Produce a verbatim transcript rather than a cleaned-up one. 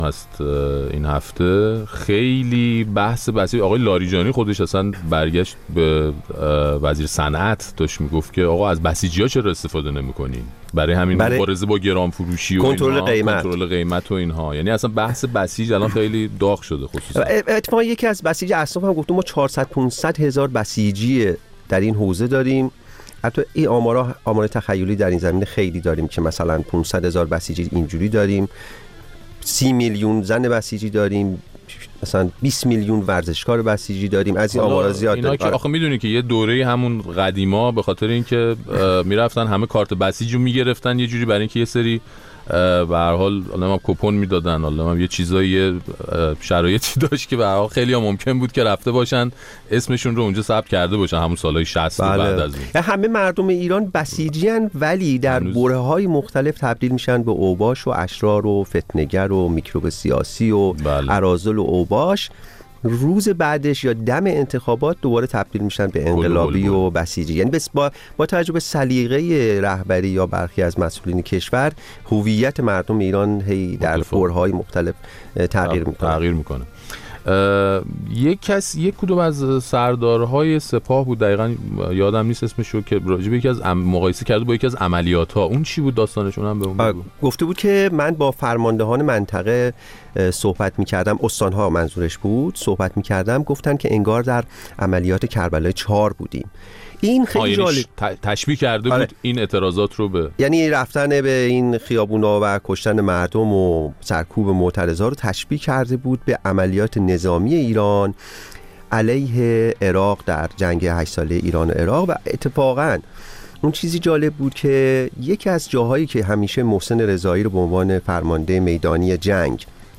هست این هفته. خیلی بحث بسیج. آقای لاریجانی خودش اصلا برگشت به وزیر صنعت، داشت میگفت که آقا از بسیجی‌ها چرا استفاده نمی‌کنین برای همین مبارزه با گران فروشی و کنترل قیمت کنترل قیمت و اینها. یعنی اصلا بحث بسیج الان خیلی داغ شده. خصوصا اتفاقا یکی از بسیج اصناف هم گفتم ما چهارصد پانصد هزار بسیجی در این حوزه داریم. حتی این آمارا آمار تخیلی در این زمینه خیلی داریم که مثلا پانصد هزار بسیجی اینجوری داریم، سی میلیون زن بسیجی داریم، مثلا بیست میلیون ورزشکار بسیجی داریم. از این آمارا زیاد اینا داریم. که آخه میدونی که یه دوره همون قدیما به خاطر اینکه میرفتن همه کارت بسیج رو میگرفتن یه جوری برای اینکه یه سری به هر حال حالا کوپن میدادن، حالا یه چیزایی شرایطی داشت که به هر حال خیلی هم ممکن بود که رفته باشن اسمشون رو اونجا ثبت کرده باشن همون سالهای شصت. بله. بعد از اون همه مردم ایران بسیجیان ولی در برهه‌های مختلف تبدیل میشن به اوباش و اشرار و فتنه‌گر و میکروب سیاسی و بله. اراذل و اوباش. روز بعدش یا دم انتخابات دوباره تبدیل میشن به انقلابی و بسیجی. یعنی بس با با توجه به سلیقه رهبری یا برخی از مسئولین کشور هویت مردم ایران هی در برهه‌های مختلف تغییر میکنه تغییر میکنه یک کس یک کدوم از سردارهای سپاه بود، دقیقاً یادم نیست اسمشو، که راجع به یکی از مقایسه کرده با یکی از عملیات‌ها. اون چی بود داستانشون هم به اون بگو. گفته بود که من با فرماندهان منطقه صحبت می‌کردم، استان‌ها منظورش بود، صحبت می‌کردم، گفتن که انگار در عملیات کربلای چهار بودیم. این خیلی جالب تشبیه کرده بود. آره. این اعتراضات رو به یعنی رفتن به این خیابونا و کشتن مردم و سرکوب معترضا رو تشبیه کرده بود به عملیات نظامی ایران علیه عراق در جنگ هشت ساله ایران و عراق. و اتفاقاً اون چیزی جالب بود که یکی از جاهایی که همیشه محسن رضایی رو به عنوان فرمانده میدانی جنگ